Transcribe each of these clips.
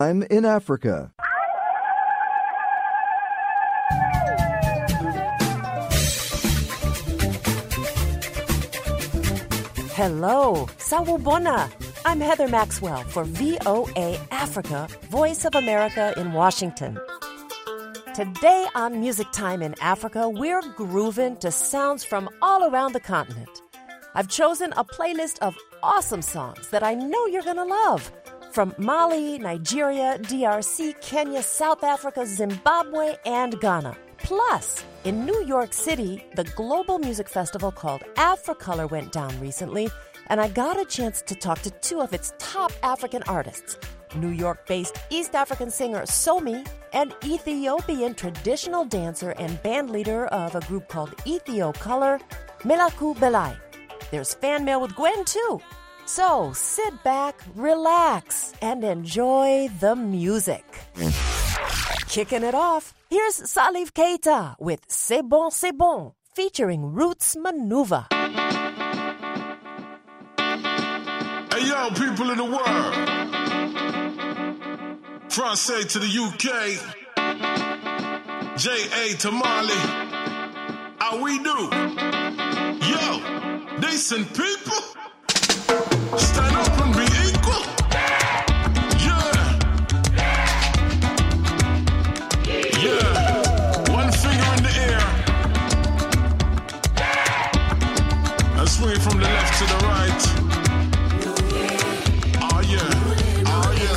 I'm in Africa. Hello, Sawubona. I'm Heather Maxwell for VOA Africa, Voice of America in Washington. Today on Music Time in Africa, we're grooving to sounds from all around the continent. I've chosen a playlist of awesome songs that I know you're going to love. From Mali, Nigeria, DRC, Kenya, South Africa, Zimbabwe, and Ghana. Plus, in New York City, the global music festival called Africolor went down recently, and I got a chance to talk to two of its top African artists, New York-based East African singer Somi and Ethiopian traditional dancer and band leader of a group called Ethiocolor, Melaku Belai. There's fan mail with Gwen, too. So sit back, relax, and enjoy the music. Kicking it off, here's Salif Keita with C'est Bon, featuring Roots Manuva. Hey, yo, people in the world. Francais to the UK. J.A. to Mali. How we do? Yo, decent people. Stand up and be equal. Yeah, one finger in the air. And swing from the left to the right. Oh yeah, oh yeah.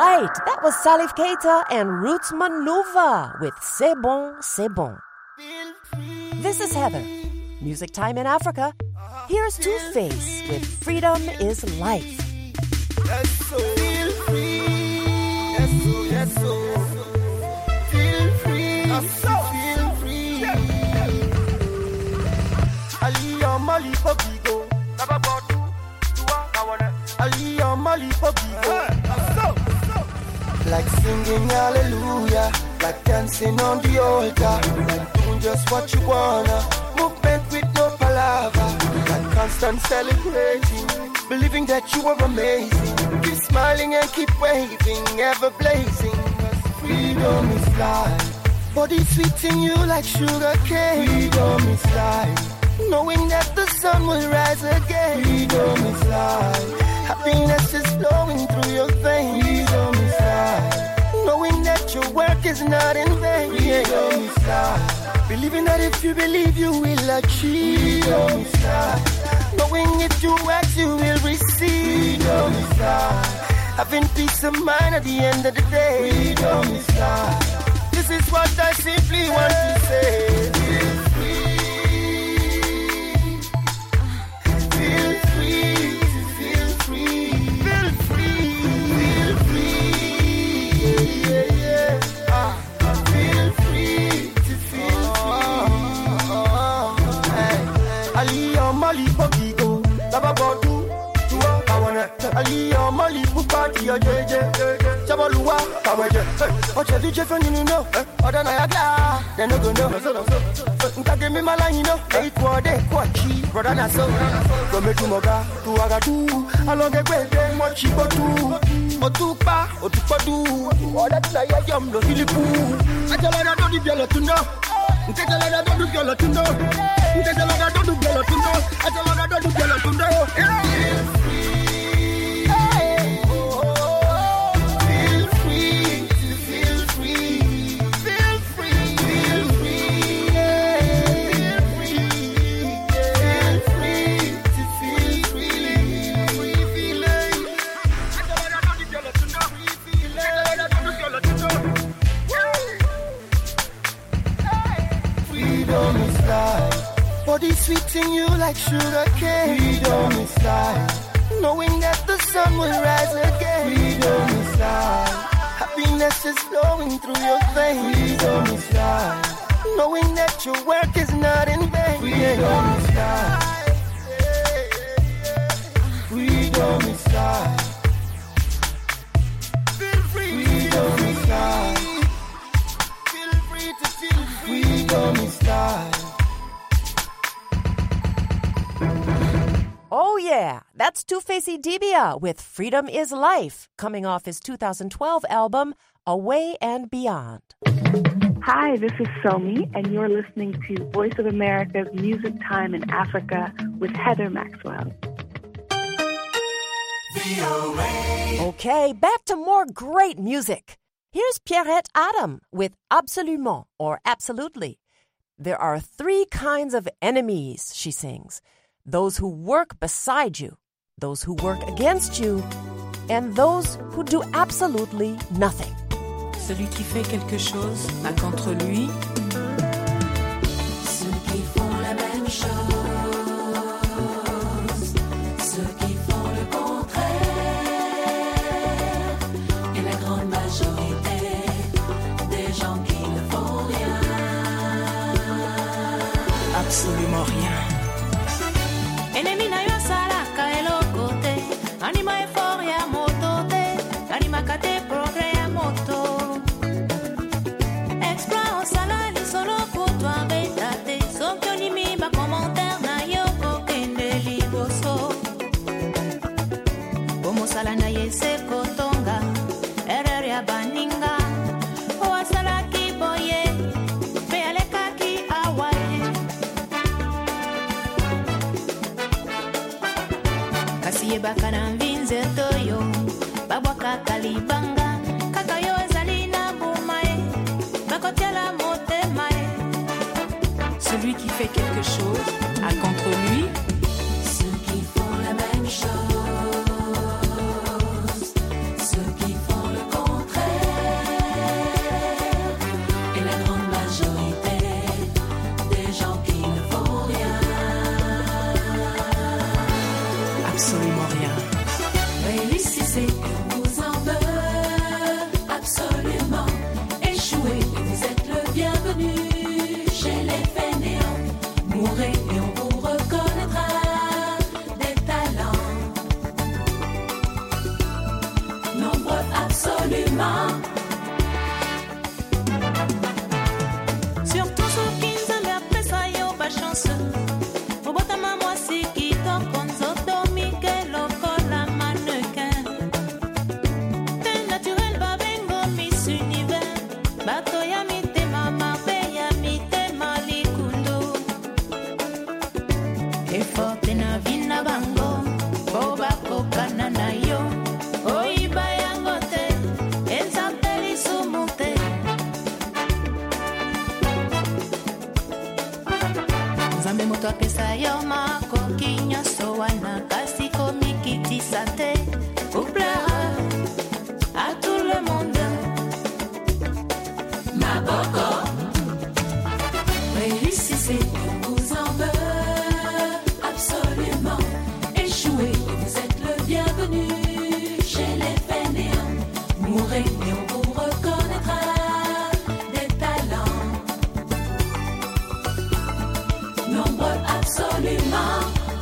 right, that was Salif Keita and Roots Manuva with C'est Bon, C'est Bon. This is Heather. Music Time in Africa. Here's Two-Face with Freedom is Life. Yes, so feel free. Yes, so, yes, so. Feel free. Feel free. Ali Mali Pobigo. Ali Mali Pobigo. Like singing hallelujah, like dancing on the altar, like doing just what you wanna. Movement with no palaver, like constant celebrating, believing that you are amazing. Keep smiling and keep waving, ever blazing. Freedom is life. Body sweeting you like sugar cane. Freedom is life. Knowing that the sun will rise again. Freedom is life. Happiness is flowing through your veins. Freedom is life. Knowing that your work is not in vain. Freedom is life. Believing that if you believe you will achieve. Freedom is life. Knowing if you ask you will receive. Freedom is life. Having peace of mind at the end of the day. Freedom is life. This is what I simply want to say. Feel free. Feel free to feel free. Feel free. Feel free. Yeah, yeah. Feel free to feel free. Ali Mali Pogigo, Baba Bodu, Ali Mali Pupati, JJ, Chabalua, Kawaja, Ocha Duche Fanino, Odana Yaga, then no go no. Take me Malino, 8 Wade, Quachi, Rodana so, from Etumoga to Agatu, along the way, Mochipotu, Otupa, Otupadu, or that's like a yum, the Filipu. I tell her I don't do yellow to know. Take a lot of do yellow to know. Take a lot of do yellow to know. I tell her I don't do yellow to know. Freedom is life. Body sweeting you like sugar cane. Freedom is life. Knowing that the sun will rise again. Freedom is life. Happiness is flowing through your veins. Freedom is life. Knowing that your work is not in vain. Freedom is life. Freedom is life. Feel free. Freedom is life. Feel free to feel free. Freedom is life. Oh yeah, that's Two-Face Idibia with Freedom is Life, coming off his 2012 album, Away and Beyond. Hi, this is Somi, and you're listening to Voice of America's Music Time in Africa with Heather Maxwell. Okay, back to more great music. Here's Pierrette Adam with Absolument, or Absolutely. There are 3 kinds of enemies, she sings. Those who work beside you, those who work against you, and those who do absolutely nothing. Celui qui fait quelque chose n'a contre lui. Ceux qui font la même chose, ceux qui font le contraire, et la grande majorité des gens qui ne font rien. Absolument rien. Ennemi na yo sala ka elokote, anima effort ya moto te, anima kate progrès ya moto. Exploit en sala li solo pour toi betate, so que ni mi ba commentaire na yo kokende liboso. Como sala na yese kotonga, erreur ya baninga, o sala ki boye, pe aleka ki awaye. Kasiye bakana mvinze toyo, babwaka kalibanga, kaka yo ezali na bumae, bakotiala motemae. Celui qui fait quelque chose a contre lui. Ceux qui font la même chose, ceux qui font le contraire. absolument. Surtout ceux qui n'aiment après ça, yo pas chance. Au bottom à moi, si qui t'en consoto, Miguel, la mannequin. T'es naturel, va vengo, Miss Univers. Bato ya mi te mama, be ya mi te malikundo. E forte na vina bango, boba coca na yo. Oi bayangote, enza peli sumute. Zambe moto apesa yo mako kinyo so wana kasi komikiti sate. Pour plaire à tout le monde. Ma boco, réussissez, on vous en veut absolument. Échouez, vous êtes le bienvenu chez les fainéants. Mourrez et on vous reconnaîtra des talents. Nombreux absolument.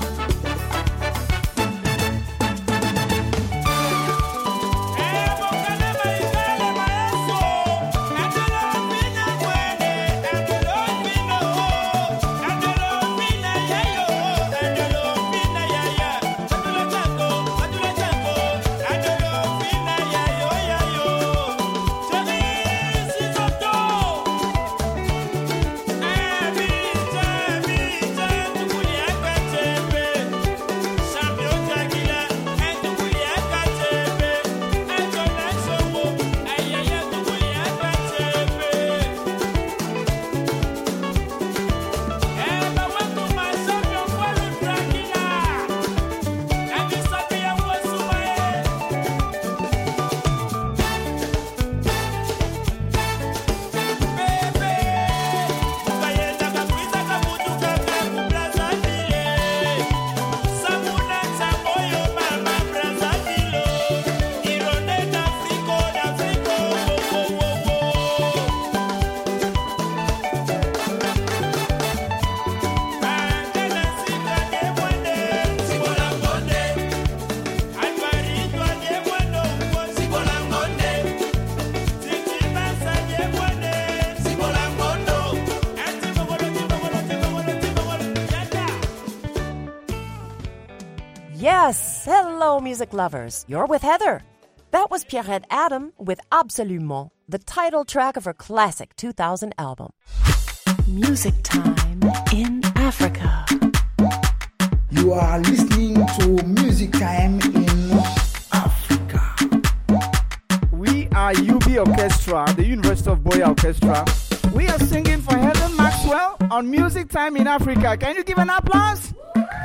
Yes, hello, music lovers. You're with Heather. That was Pierrette Adam with Absolument, the title track of her classic 2000 album. Music Time in Africa. You are listening to Music Time in Africa. We are UB Orchestra, the University of Boya Orchestra. We are singing for Heather Maxwell on Music Time in Africa. Can you give an applause?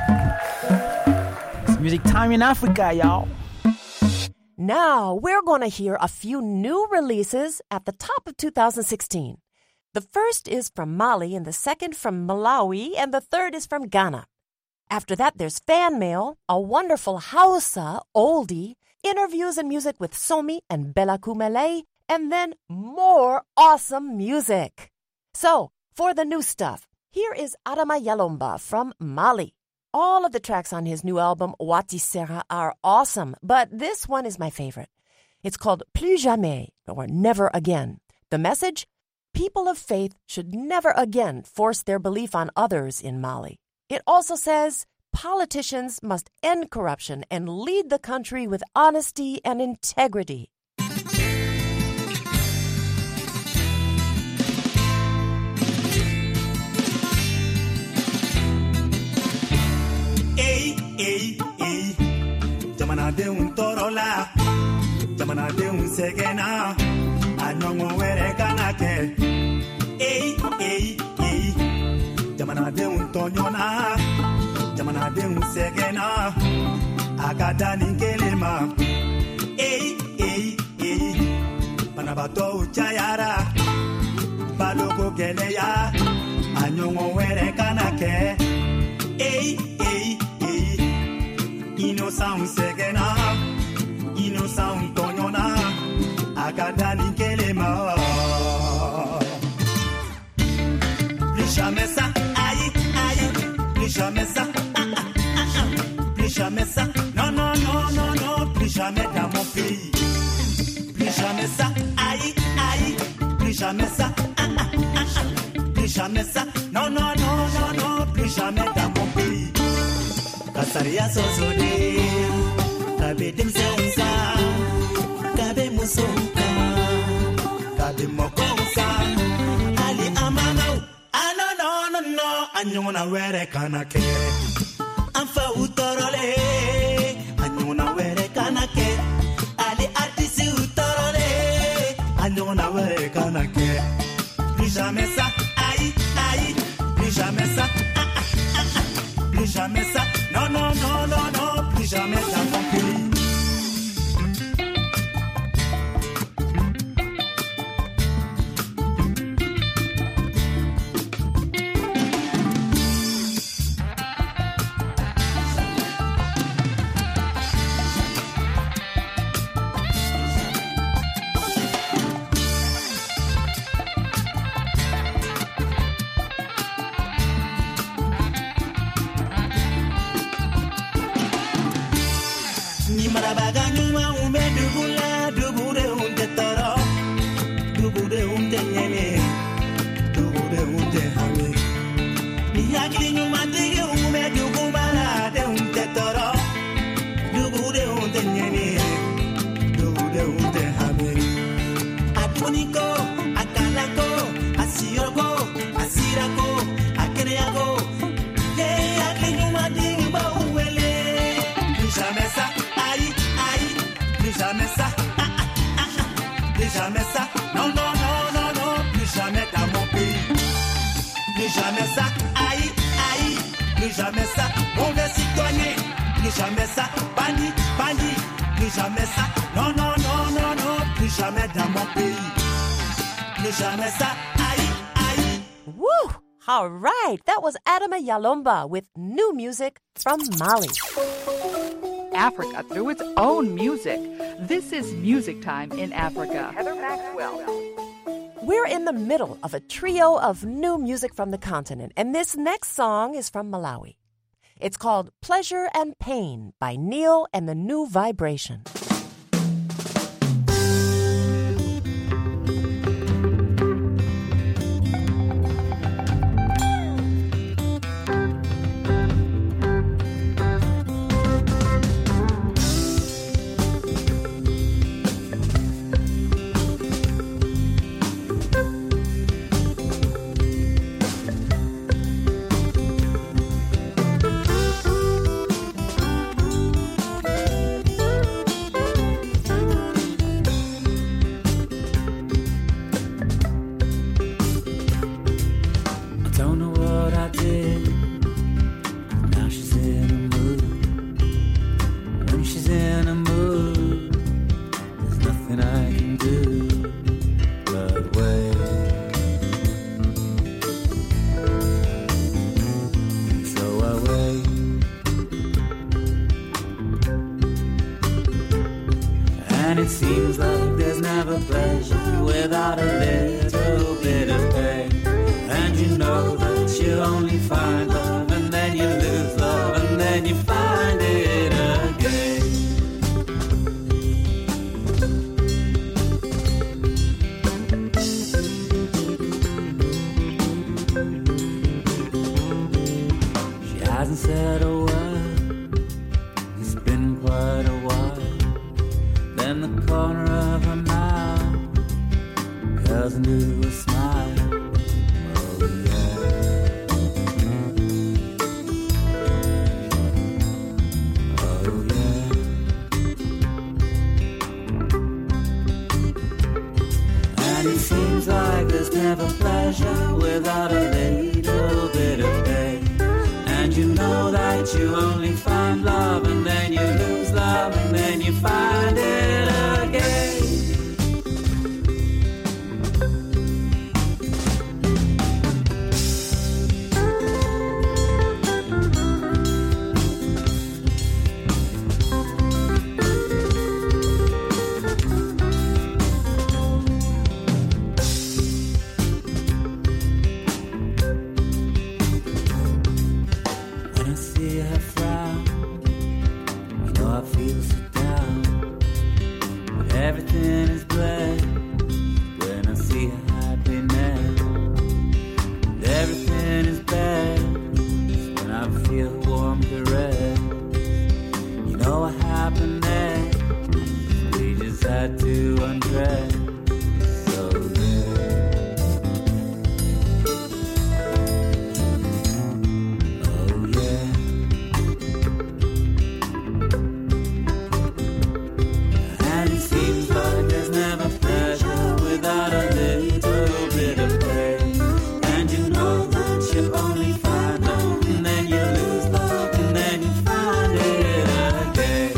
It's Music Time in Africa, y'all. Now, we're going to hear a few new releases at the top of 2016. The first is from Mali, and the second from Malawi, and the third is from Ghana. After that, there's fan mail, a wonderful Hausa oldie, interviews and music with Somi and Bella Kumele, and then more awesome music. So, for the new stuff, here is Adama Yalomba from Mali. All of the tracks on his new album, Wati Sera, are awesome, but this one is my favorite. It's called Plus Jamais, or Never Again. The message? People of faith should never again force their belief on others in Mali. It also says politicians must end corruption and lead the country with honesty and integrity. Jamana de un torola, jamana de un segena, anongo were kanake. Jamana de un tonyona, jamana de un segena, agada ningelema. Panabato uchayara, baloko geleya, anongo were kanake. Innocent segena, innocent tonyona, agada ningelema. Plus jamais ça, aïe, aïe, plus jamais ça, plus jamais ça, non, non, non, non, non, plus jamais dans mon pays. Plus jamais ça, aïe, aïe, plus jamais ça, plus jamais ça, non, non, non, non, non, plus jamais dans mon pays. Kasaria sosode, kabe dimsensa, kabe musonka, kabe mokonsa, ali amamau, ah non, non, non, non, anyona were kanake, anfa utorole, anyona were kanake, ali artisi utorole, anyona were kanake, plus jamais ça, aïe, aïe, plus jamais ça, plus jamais ça, non, non, non, non, non, plus jamais dans mon pays. Woo! All right, that was Adama Yalomba with new music from Mali. Africa through its own music. This is Music Time in Africa. Heather Maxwell. We're in the middle of a trio of new music from the continent, and this next song is from Malawi. It's called Pleasure and Pain by Neil and the New Vibration. I feel so down. without a little bit of pain. And you know that you only find love, and then you lose love, and then you find it again.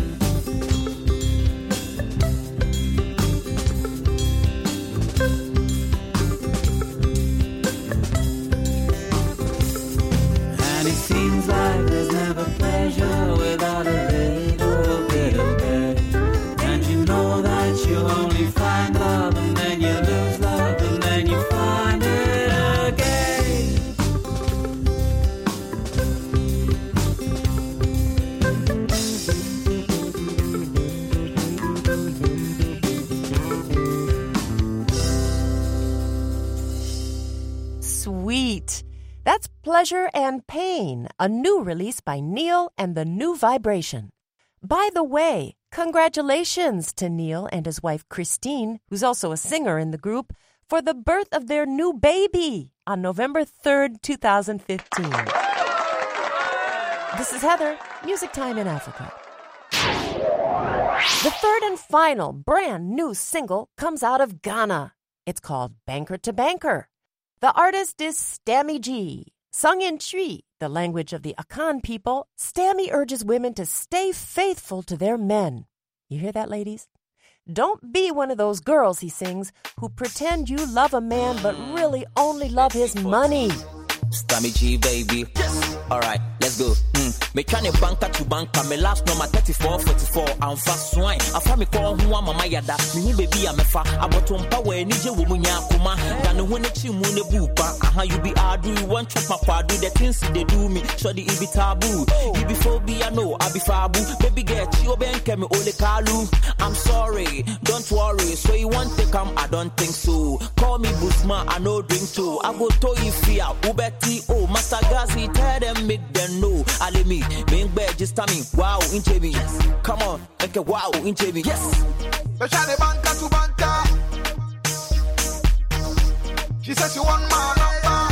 And it seems like there's never pleasure without a little bit of pain. And you know that you only find love, and then you lose love, and then you find it again. Sweet. That's Pleasure and Pain, a new release by Neil and the New Vibration. By the way, congratulations to Neil and his wife Christine, who's also a singer in the group, for the birth of their new baby on November 3rd, 2015. This is Heather, Music Time in Africa. The third and final brand new single comes out of Ghana. It's called Banker to Banker. The artist is Stammy G. Sung in Twi, the language of the Akan people, Stammy urges women to stay faithful to their men. You hear that, ladies? Don't be one of those girls, he sings, who pretend you love a man but really only love his money. Stammy G, baby. Yes. All right, let's go. Me trying banker to banker. Me last number 3444. I'm fast swine. I find me call who mama yada. Me baby I'm a fa. I bought on power nije wumunya kuma. Dan when it mune bupa. Aha you be adu. You want chop my do the things they do me. Shoddy it be taboo. You be phobia no. I be fabu. Baby get you benke me ole kalu. I'm sorry. Don't worry. So you want to come? I don't think so. Call me Busma. I know drink too. I go to you fear. Ubeti oh Master Gazi tell them make them know. Ale me being bad just tell me wow in JB. Yes. Come on, okay wow in JB. Yes. Beshane banker to banker. She says she want my number.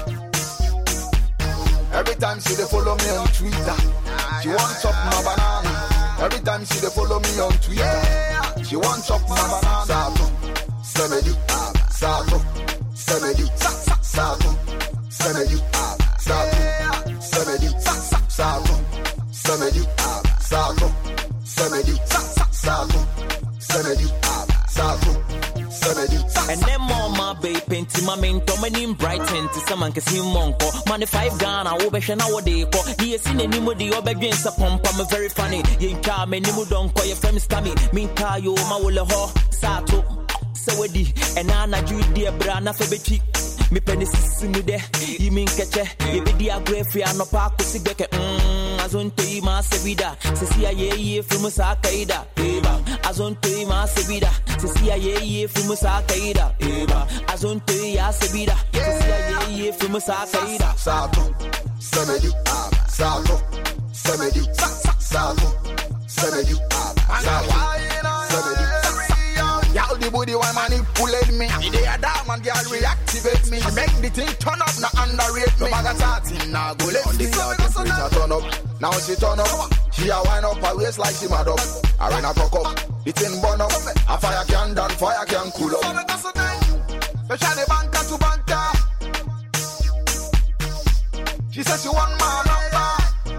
Every time she dey follow me on Twitter. She wants up my banana. Every time she dey follow me on Twitter. She wants up my banana. Sato, Semedi, Sato, Semedi, Sato, Semedi, Sato, Semedi, Sato, Semedi, Sato, Semedi, Sato, Semedi, Sato, Semedi. And then mama baby painting my main domain brighten to someone can see monko. Money 5 Ghana over shana day ko. He is in any mudi over against a pump. I'm very funny. Yin car me nimu don't call your friends coming. Min car yo ma wole ho Sato. Sawedi and Anna Judy Brana Febeti. Me penny simu de, you mean catch it. You be the agree free and no park to see get Azon to you, my Sevida. Cecilia ye from Sakaida. Eva. Azon to you, my Sevida. Cecilia ye from Sakaida. Eva. Azon to you, Sevida. Cecilia ye from Sakaida. Sato, Semedi, Sato, Semedi, Sato, Semedi, Sato, Semedi. Y'all the booty why manipulate me. They are diamond girl reactivate me. She make the thing turn up, not underrate me. No matter starting now go let on the girl temperature turn up. Now she turn up. She a wind up her waist like she mad up. I ran a cock up. The thing burn up. A fire can done, fire can cool up. Beshane banker to banker. She says she want my number.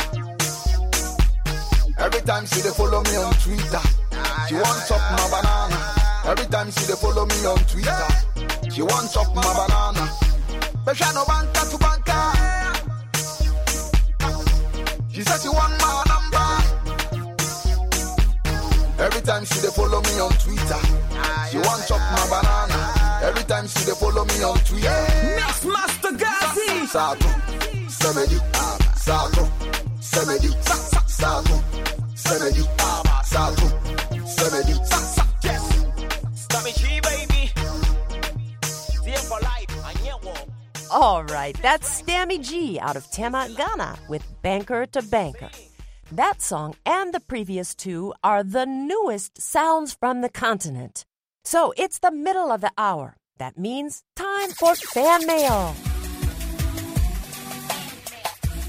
Every time she dey follow me on Twitter. She wants up my banana. Every time she dey follow me on Twitter. She wants up my banana. Beshano banker to banker. She says she want my number. Every time she dey follow me on Twitter. She wants up my banana. Every time she dey follow me on Twitter. Next Master Gazi. Sato, Semedi, Sato, Semedi, Sato, Semedi, Sato, Semedi, yes. Stammy G, baby. See for life. All right, that's Stammy G out of Tema, Ghana with Banker to Banker. That song and the previous two are the newest sounds from the continent. So it's the middle of the hour. That means time for fan mail.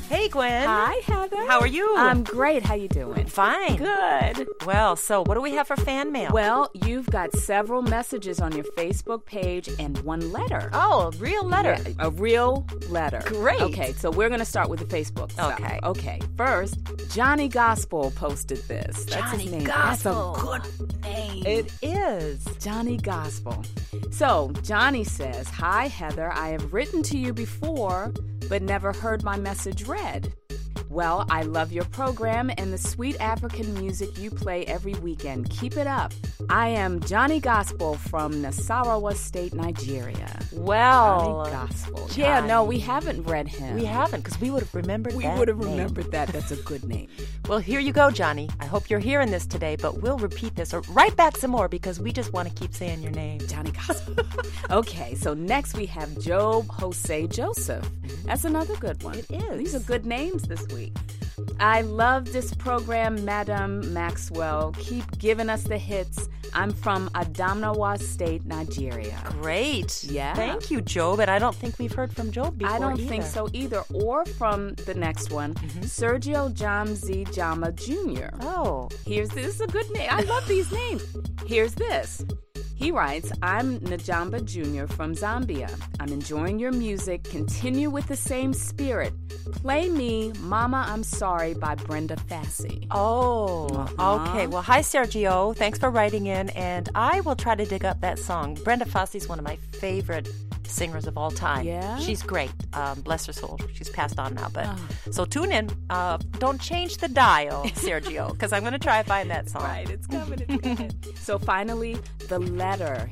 Hey, Gwen. Hi, Heather. How are you? I'm great. How you doing? Fine. Good. Well, so what do we have for fan mail? Well, you've got several messages on your Facebook page and one letter. Oh, a real letter. Yeah, a real letter. Great. Okay, so we're going to start with the Facebook stuff. Okay. First, Johnny Gospel posted this. That's Johnny his name. Gospel. That's a good name. It is. Johnny Gospel. So, Johnny says, "Hi, Heather. I have written to you before, but never heard my message read. Well, I love your program and the sweet African music you play every weekend. Keep it up. I am Johnny Gospel from Nasarawa State, Nigeria." Well, Johnny Gospel. Johnny. Yeah, no, we haven't read him. We haven't, because we would have remembered that. We would have name. remembered that. That's a good name. Well, here you go, Johnny. I hope you're hearing this today, but we'll repeat this or write back some more because we just want to keep saying your name. Johnny Gospel. Okay, so next we have Job Jose Joseph. That's another good one. It is. These are good names this week. "I love this program, Madam Maxwell. Keep giving us the hits. I'm from Adamawa State, Nigeria." Great. Yeah. Thank you, Job. And I don't think we've heard from Job before I don't either. think so either. Or from the next one, Sergio Jamzi Jama Jr. Oh. This is a good name. I love these names. Here's this. He writes, "I'm Najamba Jr. from Zambia. I'm enjoying your music. Continue with the same spirit. Play me Mama I'm Sorry by Brenda Fassie." Oh, okay. Well, hi, Sergio. Thanks for writing in, and I will try to dig up that song. Brenda Fassie's one of my favorite singers of all time. Yeah? She's great. Bless her soul. She's passed on now, but so tune in. Don't change the dial, Sergio, because I'm going to try to find that song. Right, it's coming. It's coming. So finally, the letter.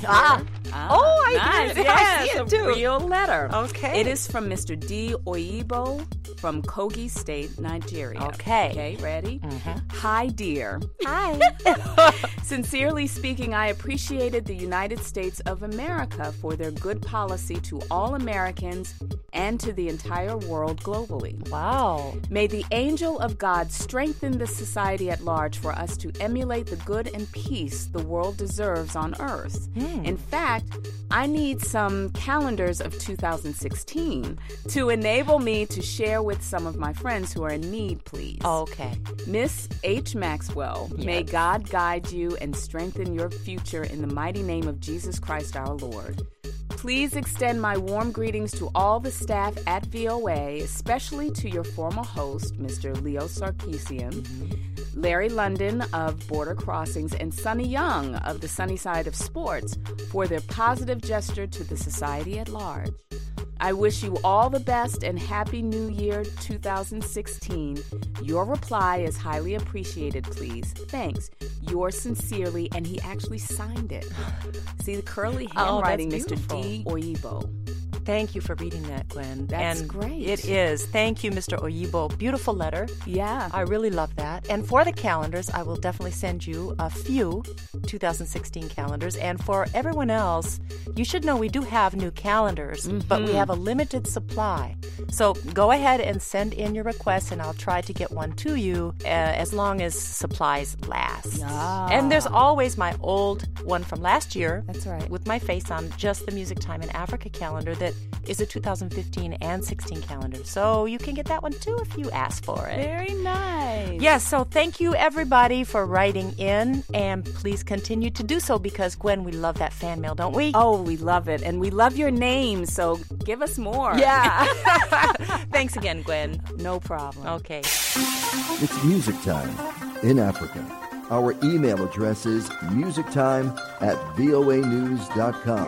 Oh, I nice. did. Yes, I see it a too. real letter. Okay. It is from Mr. D. Oyibo from Kogi State, Nigeria. Okay. Ready? Mm-hmm. Hi, dear. Hi. Sincerely speaking, I appreciated the United States of America for their good policy to all Americans and to the entire world globally. Wow. May the angel of God strengthen the society at large for us to emulate the good and peace the world deserves on earth. In fact, I need some calendars of 2016 to enable me to share with some of my friends who are in need, please. Okay. Miss H. Maxwell, may God guide you and strengthen your future in the mighty name of Jesus Christ our Lord. Please extend my warm greetings to all the staff at VOA, especially to your former host, Mr. Leo Sarkeesian, Larry London of Border Crossings, and Sonny Young of the Sunny Side of Sports for their positive gesture to the society at large. I wish you all the best and Happy New Year 2016. Your reply is highly appreciated, please. Thanks. Yours sincerely, and he actually signed it. See the curly handwriting, Mr. D. Oyibo. Thank you for reading that, Gwen. That's and great. It is. Thank you, Mr. Oyibo. Beautiful letter. Yeah. I really love that. And for the calendars, I will definitely send you a few 2016 calendars. And for everyone else, you should know we do have new calendars, but we have a limited supply. So go ahead and send in your requests, and I'll try to get one to you as long as supplies last. And there's always my old one from last year. That's right. With my face on, just the Music Time in Africa calendar that is a 2015 and 16 calendar. So you can get that one too if you ask for it. Very nice. Yes, so thank you everybody for writing in, and please continue to do so because, Gwen, we love that fan mail, don't we? Oh, we love it. And we love your name, so give us more. Yeah. Thanks again, Gwen. No problem. Okay. It's Music Time in Africa. Our email address is musictime@voanews.com.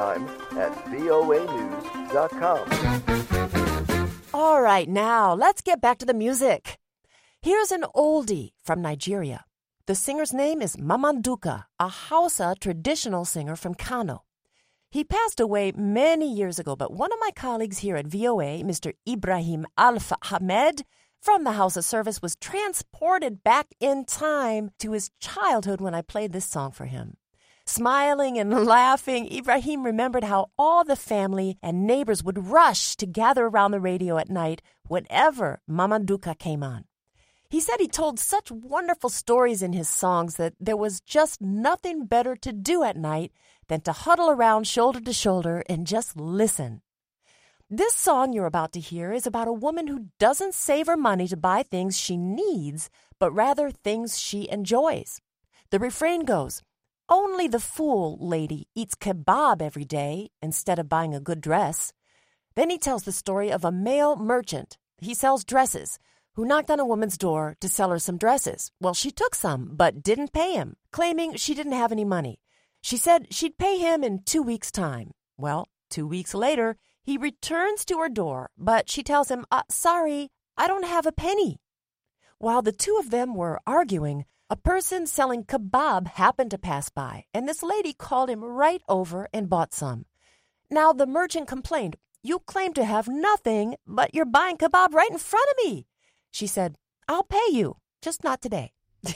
musictime@voanews.com. All right, now let's get back to the music. Here's an oldie from Nigeria. The singer's name is Mamanduka, a Hausa traditional singer from Kano. He passed away many years ago, but one of my colleagues here at VOA, Mr. Ibrahim Alfa Ahmed, from the Hausa service, was transported back in time to his childhood when I played this song for him. Smiling and laughing, Ibrahim remembered how all the family and neighbors would rush to gather around the radio at night whenever Mamanduka came on. He said he told such wonderful stories in his songs that there was just nothing better to do at night than to huddle around shoulder to shoulder and just listen. This song you're about to hear is about a woman who doesn't save her money to buy things she needs, but rather things she enjoys. The refrain goes, "Only the fool, lady, eats kebab every day instead of buying a good dress." Then he tells the story of a male merchant. He sells dresses, who knocked on a woman's door to sell her some dresses. Well, she took some, but didn't pay him, claiming she didn't have any money. She said she'd pay him in 2 weeks' time. Well, 2 weeks later, he returns to her door, but she tells him, "Sorry, I don't have a penny." While the two of them were arguing, a person selling kebab happened to pass by, and this lady called him right over and bought some. Now, the merchant complained, "You claim to have nothing, but you're buying kebab right in front of me." She said, "I'll pay you, just not today."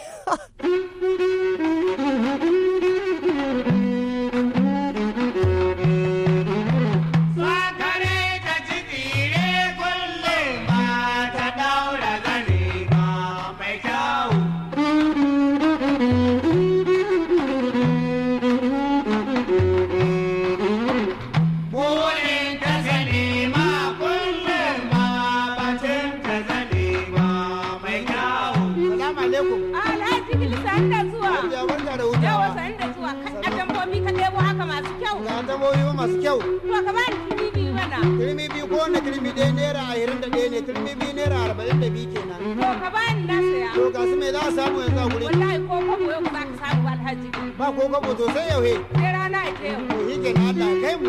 masu kyau. To ka bani turmi biyu mana. Turmi biyu ko wanda turmi ɗaya naira 21 ne, turmi biyu naira 42 kenan. To ka bani na saya. To ga su me za a samu yanzu a gurin? Wallahi ko kwabo yau za ka samu alhaji. Ba ko kwabo to sai yau he. Sai rana ita yau. To shi kenan Allah ya kai mu.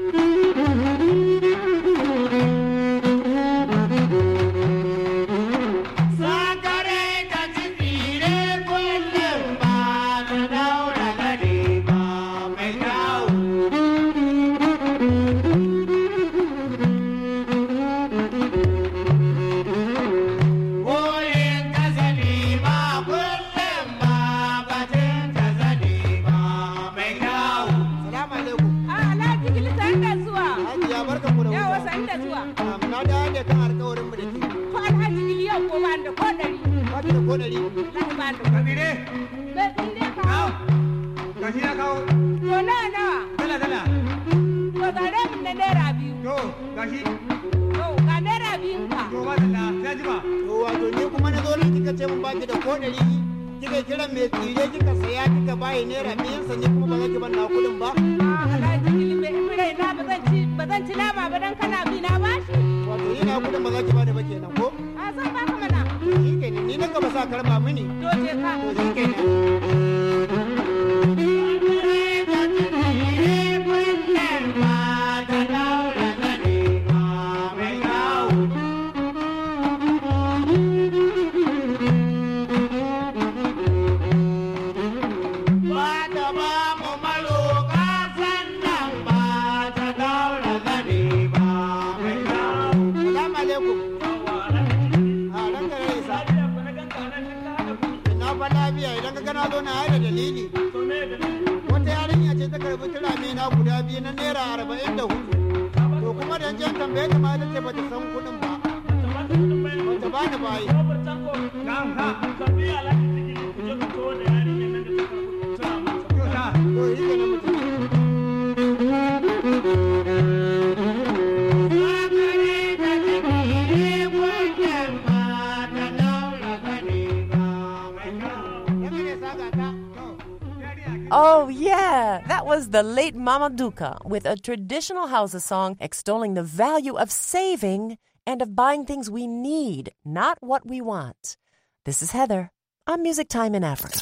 Oh, yeah, that was the late Mama Duka with a traditional Hausa song extolling the value of saving and of buying things we need, not what we want. This is Heather on Music Time in Africa.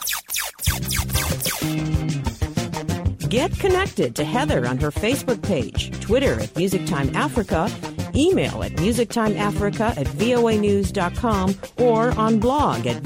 Get connected to Heather on her Facebook page, Twitter at Music Time Africa, email at musictimeafrica@voanews.com, or on blog at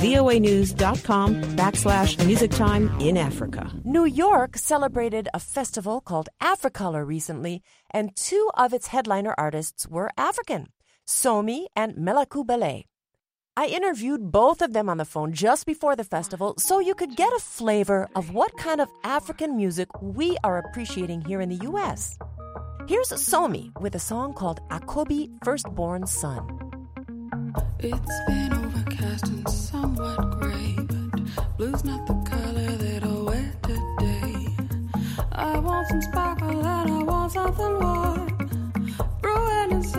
voanews.com/musictime in Africa. New York celebrated a festival called Africolor recently, and two of its headliner artists were African, Somi and Melaku Belay. I interviewed both of them on the phone just before the festival so you could get a flavor of what kind of African music we are appreciating here in the U.S. Here's Somi with a song called Akobi Firstborn Son. It's been overcast and somewhat gray, but blue's not the color that I'll wear today. I want some sparkle and I want something warm, brewing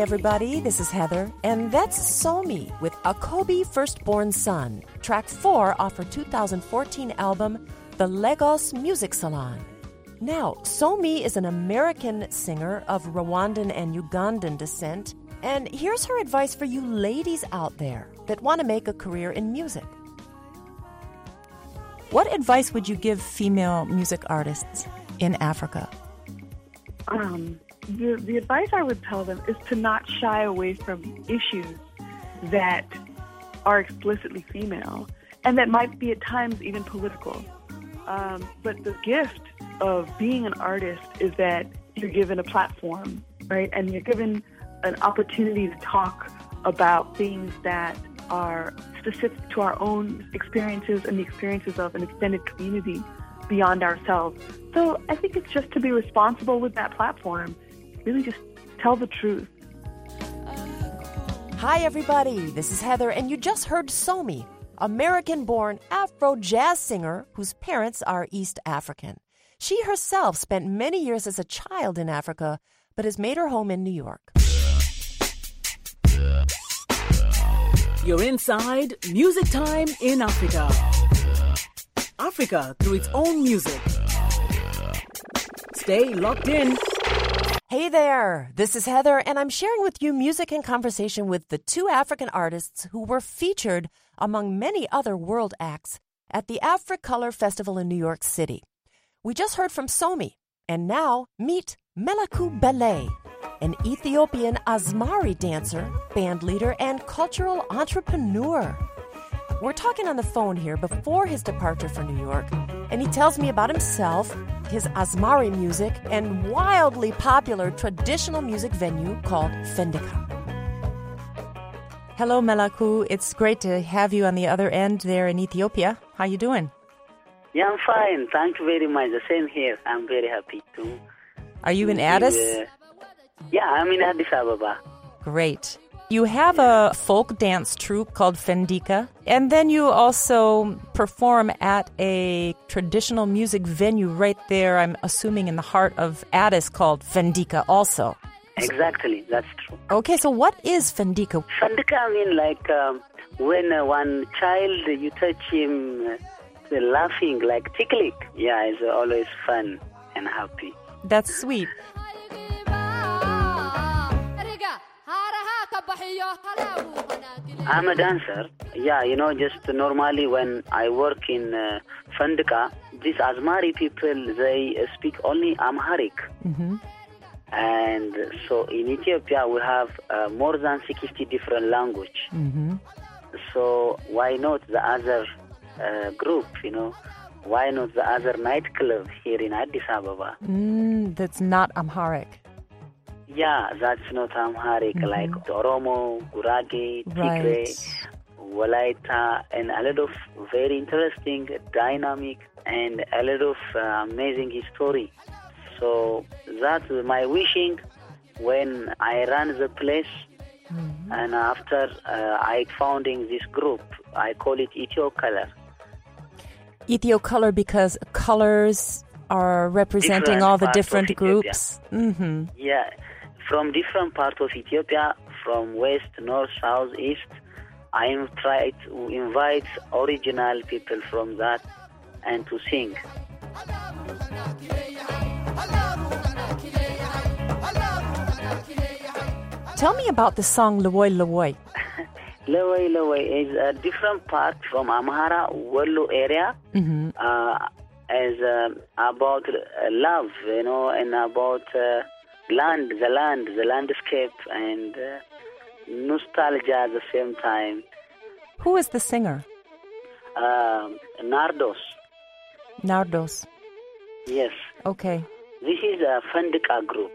everybody. This is Heather, and that's Somi with Akobi Firstborn Son, track 4 off her 2014 album, The Lagos Music Salon. Now, Somi is an American singer of Rwandan and Ugandan descent, and here's her advice for you ladies out there that want to make a career in music. What advice would you give female music artists in Africa? The advice I would tell them is to not shy away from issues that are explicitly female and that might be at times even political. But the gift of being an artist is that you're given a platform, right? And you're given an opportunity to talk about things that are specific to our own experiences and the experiences of an extended community beyond ourselves. So I think it's just to be responsible with that platform. Really just tell the truth. Hi, everybody. This is Heather, and you just heard Somi, American-born Afro jazz singer whose parents are East African. She herself spent many years as a child in Africa, but has made her home in New York. You're inside Music Time in Africa. Africa through its own music. Stay locked in. Hey there, this is Heather, and I'm sharing with you music and conversation with the 2 African artists who were featured, among many other world acts, at the Africolor Festival in New York City. We just heard from Somi, and now meet Melaku Bele, an Ethiopian Asmari dancer, band leader, and cultural entrepreneur. We're talking on the phone here before his departure for New York, and he tells me about himself, his Asmari music, and wildly popular traditional music venue called Fendika. Hello, Melaku. It's great to have you on the other end there in Ethiopia. How you doing? Yeah, I'm fine. Thank you very much. The same here. I'm very happy too. Are you in Addis? Yeah, I'm in Addis Ababa. Great. You have a folk dance troupe called Fendika, and then you also perform at a traditional music venue right there, I'm assuming in the heart of Addis, called Fendika also. Exactly, that's true. Okay, so what is Fendika? Fendika, I mean, like when one child, you touch him laughing, like tickling. Yeah, it's always fun and happy. That's sweet. I'm a dancer. Yeah, just normally when I work in Fendika, these Asmari people, they speak only Amharic. Mm-hmm. And so in Ethiopia, we have more than 60 different languages. Mm-hmm. So why not the other group, Why not the other nightclub here in Addis Ababa? That's not Amharic. Yeah, that's not Amharic, like Oromo, Gurage, Tigray, Walaita, and a lot of very interesting, dynamic, and a lot of amazing history. So that's my wishing when I ran the place, and after I founding this group, I call it Ethiocolor. Ethiocolor because colors are representing all the different groups. Mm-hmm. Yeah. From different parts of Ethiopia, from west, north, south, east, I try to invite original people from that and to sing. Tell me about the song Lawoi Lawoi. Lawoi Lawoi is a different part from Amhara, Wollo area, as about love, and about the landscape, and nostalgia at the same time. Who is the singer? Nardos. Nardos. Yes. Okay. This is a Fendika group.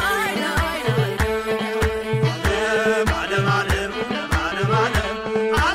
I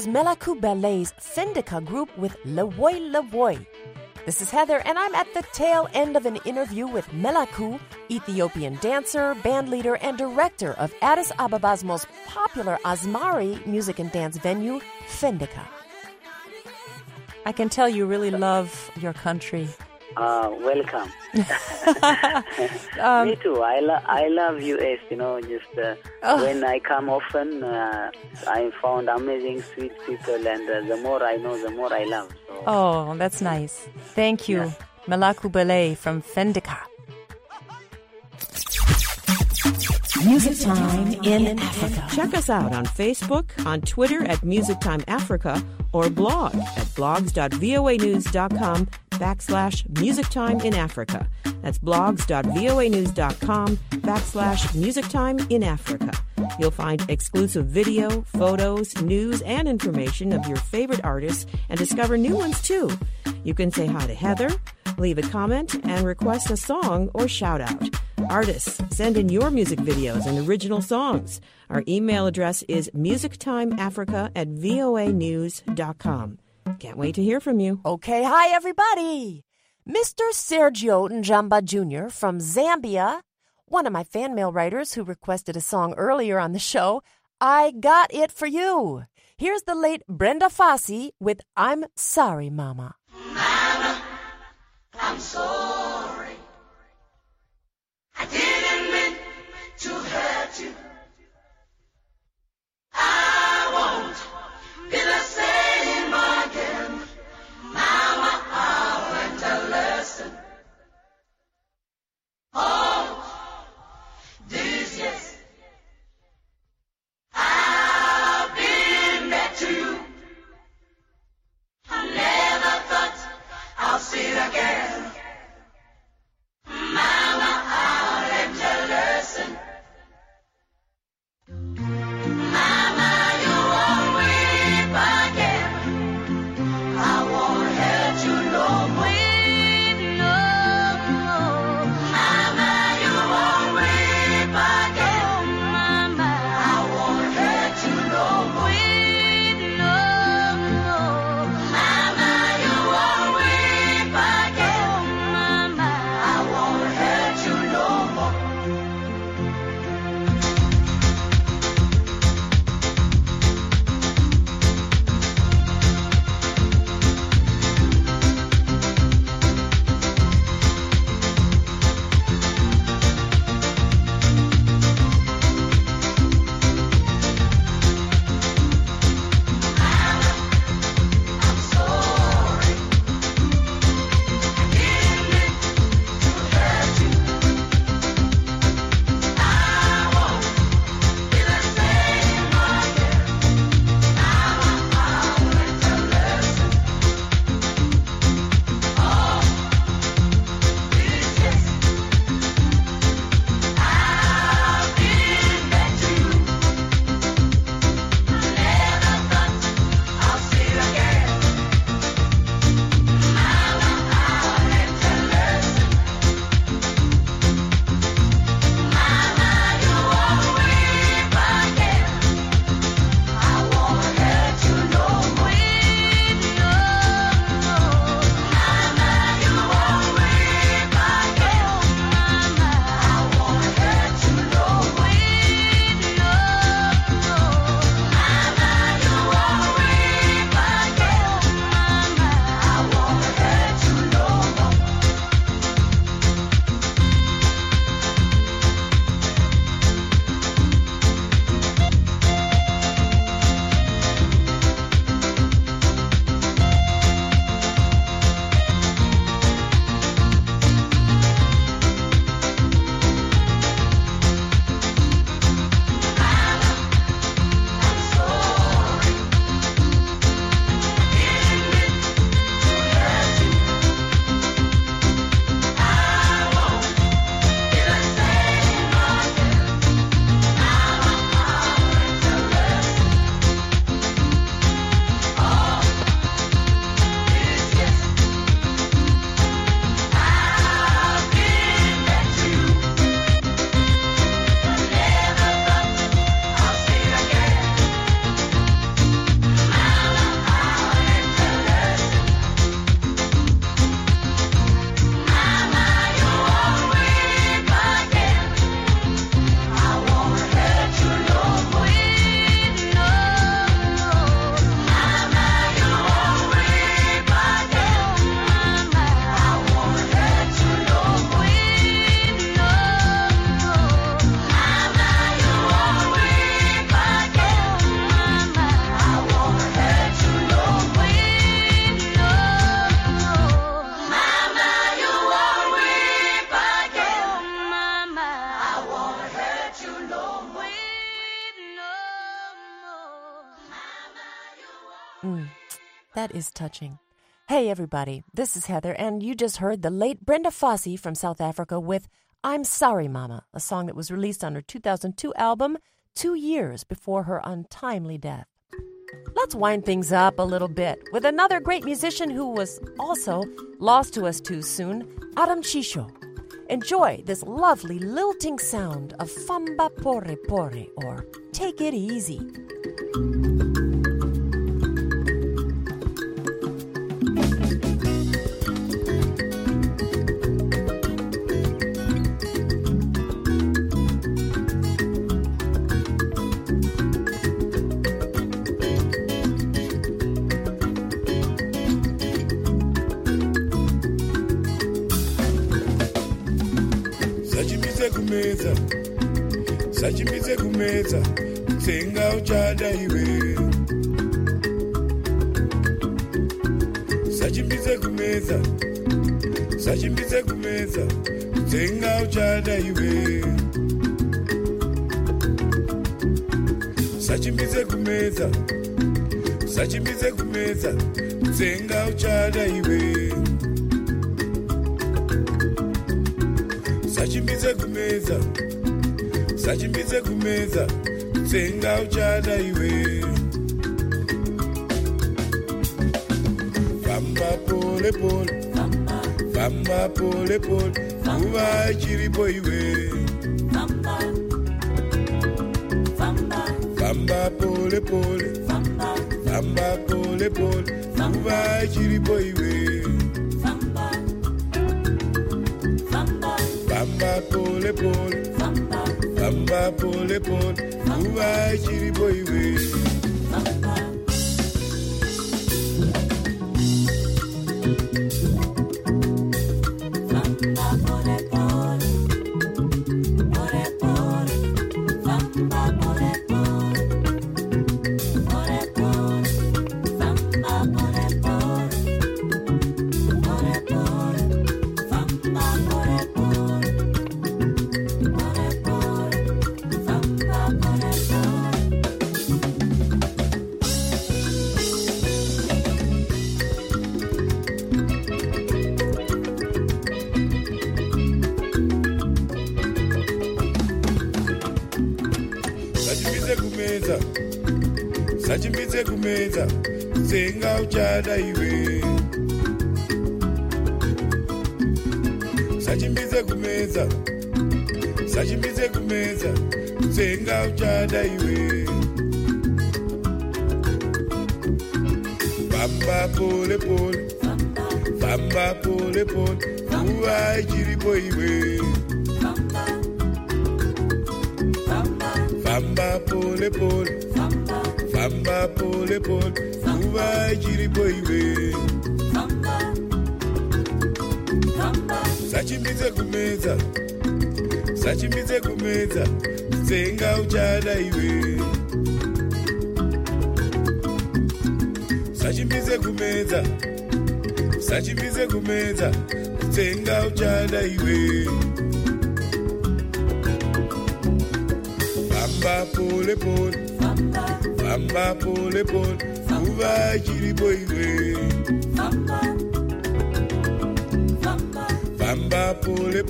Melaku Ballet's Fendika group with Le Voy. This is Heather, and I'm at the tail end of an interview with Melaku, Ethiopian dancer, bandleader, and director of Addis Ababa's most popular Azmari music and dance venue, Fendika. I can tell you really love your country. Welcome. Me too. I love US. When I come often, I found amazing, sweet people, and the more I know, the more I love. So. Oh, that's nice. Thank you, Melaku Ballet from Fendika. Music Time in Africa. Check us out on Facebook, on Twitter at Music Time Africa, or blog at blogs.voanews.com/Music Time in Africa. That's blogs.voanews.com/Music Time in Africa. You'll find exclusive video, photos, news, and information of your favorite artists and discover new ones too. You can say hi to Heather, leave a comment, and request a song or shout out. Artists, send in your music videos and original songs. Our email address is musictimeafrica@voanews.com. Can't wait to hear from you. Okay, hi everybody. Mr. Sergio Njamba Jr. from Zambia, one of my fan mail writers who requested a song earlier on the show. I got it for you. Here's the late Brenda Fassie with I'm Sorry, Mama. Mama, I'm sorry. I didn't mean to hurt you. I won't be the same again. Mama, I learned a lesson. All these years I've been back to you. I never thought I'll see it again. that is touching. Hey, everybody, this is Heather, and you just heard the late Brenda Fossey from South Africa with I'm Sorry, Mama, a song that was released on her 2002 album, 2 years before her untimely death. Let's wind things up a little bit with another great musician who was also lost to us too soon, Adam Chisho. Enjoy this lovely lilting sound of Famba Pore Pore, or Take It Easy. Sachimbidze kumedza tsenga uchada iwe Sachimbidze kumedza tsenga uchada iwe Sachimbidze kumedza tsenga uchada iwe Sachimbidze kumedza tsenga uchada iwe Famba pole pole Uva chiripo iwe Famba pole pole Uva chiripo iwe Famba pole pole Uva chiripo iwe Sachimbidze kumedza tsenga uchada iwe Sachimbidze kumedza tsenga uchada iwe Famba pole pole Uva chiripo iwe Famba pole pole Uva chiripo iwe Sachimbidze kumedza tsenga uchada iwe Sachimbidze kumedza tsenga uchada iwe Famba pole pole Uva chiripo iwe Famba pole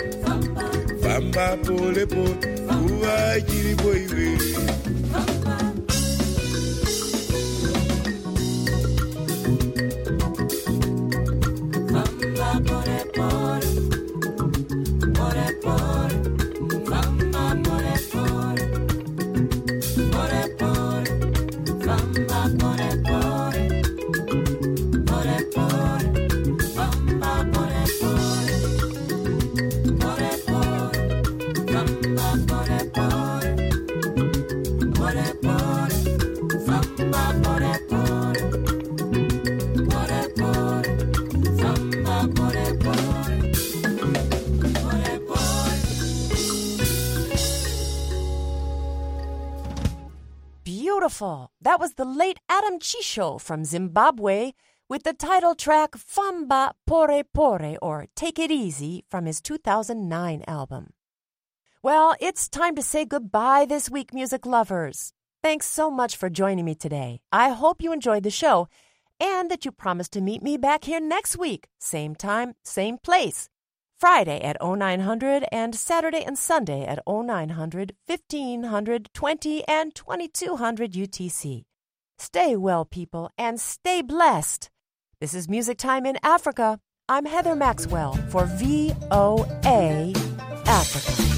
pole Uva chiripo iwe Beautiful. That was the late Adam Chisho from Zimbabwe with the title track Famba Pore Pore, or Take It Easy, from his 2009 album. Well, it's time to say goodbye this week, music lovers. Thanks so much for joining me today. I hope you enjoyed the show. and that you promise to meet me back here next week, same time, same place. Friday at 0900 and Saturday and Sunday at 0900, 1500, 20, and 2200 UTC. Stay well, people, and stay blessed. This is Music Time in Africa. I'm Heather Maxwell for VOA Africa.